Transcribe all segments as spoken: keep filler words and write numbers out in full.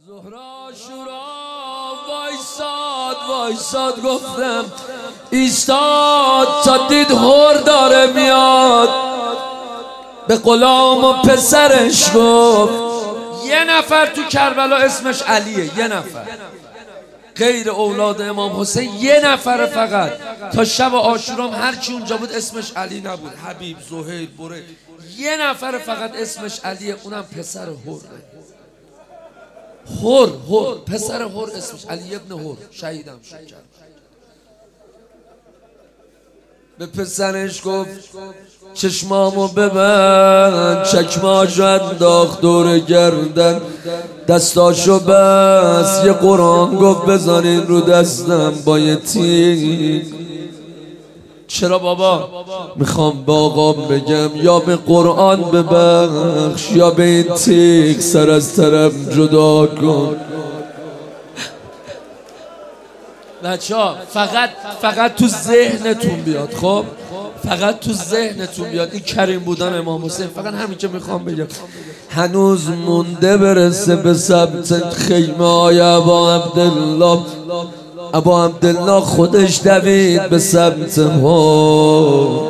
زهرا شورا وایساد وایساد گفتم ایستاد تا دید هور داره میاد. به غلام و پسرش گفت یه نفر تو کربلا اسمش علیه، یه نفر غیر اولاد امام حسین، یه نفر فقط. تا شب عاشورام هرچی اونجا بود اسمش علی نبود، حبیب، زهیر، بره، یه نفر فقط اسمش علیه، اونم پسر هور. هور هور پسر هور اسمش علی ابن هور، شهیدم شد. به پسرش گفت چشمامو ببند، چکماشو انداخت دور گردن، دستاشو بس، یه قرآن گفت بزنین رو دستم با یه تیغ. چرا بابا؟ میخوام به آقام بگم یا به قرآن ببخش یا به این تیغ سر از طرف جدا کن. بچه‌ها فقط فقط تو ذهنتون بیاد، خب فقط تو ذهنتون بیاد این کریم بودن امام حسین. فقط همین که میخوام بگم، هنوز مونده برسه به سبت خیمه های ابا عبدالله. ابا عبدالله خودش دوید به سمت ها.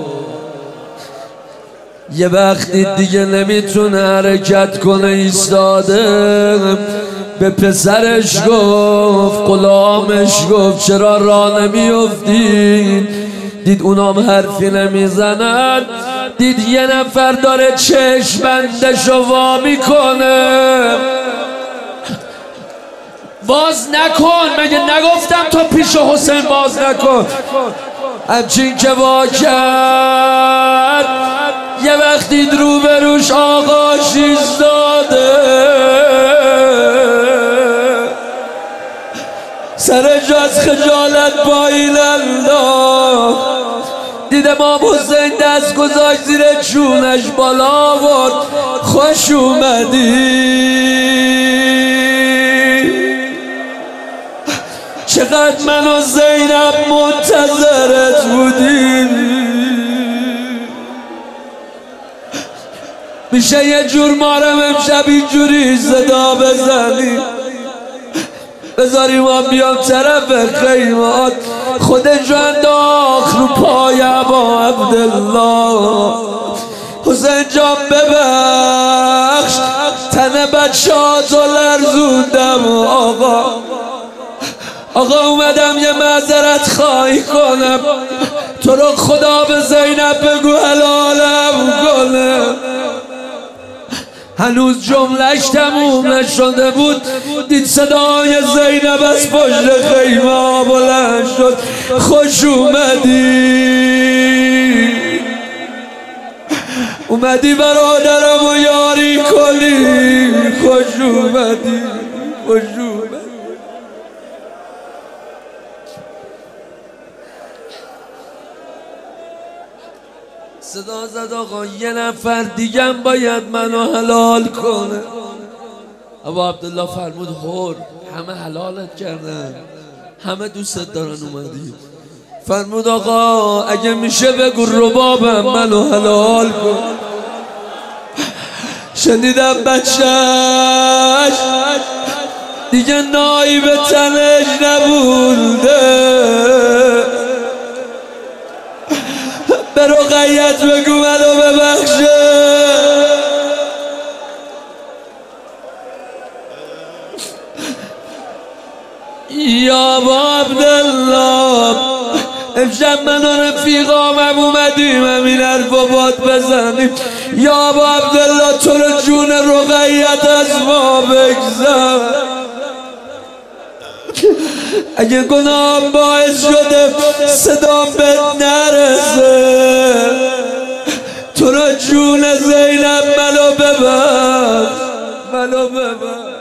یه وقتی دیگه نمیتونه حرکت کنه، ایستاده. به پسرش گفت، غلامش گفت چرا راه نمیافتی؟ دید اونام حرفی نمیزنن، دید یه نفر داره چشم بندشو وا میکنه. باز نکن، مگه نگفتم تا پیش حسین باز نکن؟ همچین که وا کرد، یه وقت دید رو به روش آقاش ایستاده، سرش از خجالت پایین انداخت. دید امام حسین دست گذاشت زیر چونش بالا آورد، خوش اومدی، چقدر من و زینب منتظرت بودیم. میشه یه جور مارم امشب اینجوری صدا بزنی، بذاری ما بیام طرف خیمات. خودش انداخت رو پای ابا عبدالله. حسین جان ببخش، تن بچه ها تو لرزوندم. آقا آقا اومدم یه معذرت خواهی کنم، تو رو خدا به زینب بگو حلالم کنه. هنوز جملهش تموم نشده بود، دید صدای زینب از پشت خیمه بلند شد، خوش اومدی، اومدی برادرم و یاری کنی، خوش اومدی، خوش اومدی. صدا زد آقا یه نفر دیگم باید منو حلال کنه. ابا عبدالله فرمود هور، همه حلالت کردن، همه دوستت دارن، اومدی. فرمود آقا اگه میشه بگو ربابم منو حلال کن. شنیدم بچهش دیگه نایی به تنش نبوده، به رقیت بگو منو ببخشه. یا ابا عبدالله امشب من و رفیقامم اومدیم همین حرف و باد بزنیم. یا ابا عبدالله تو رو جون رقیت از ما بگذر، اگه گناهم باعث شده صدام بهت نرسه، تو رو جون زینب منو ببخش، منو ببخش.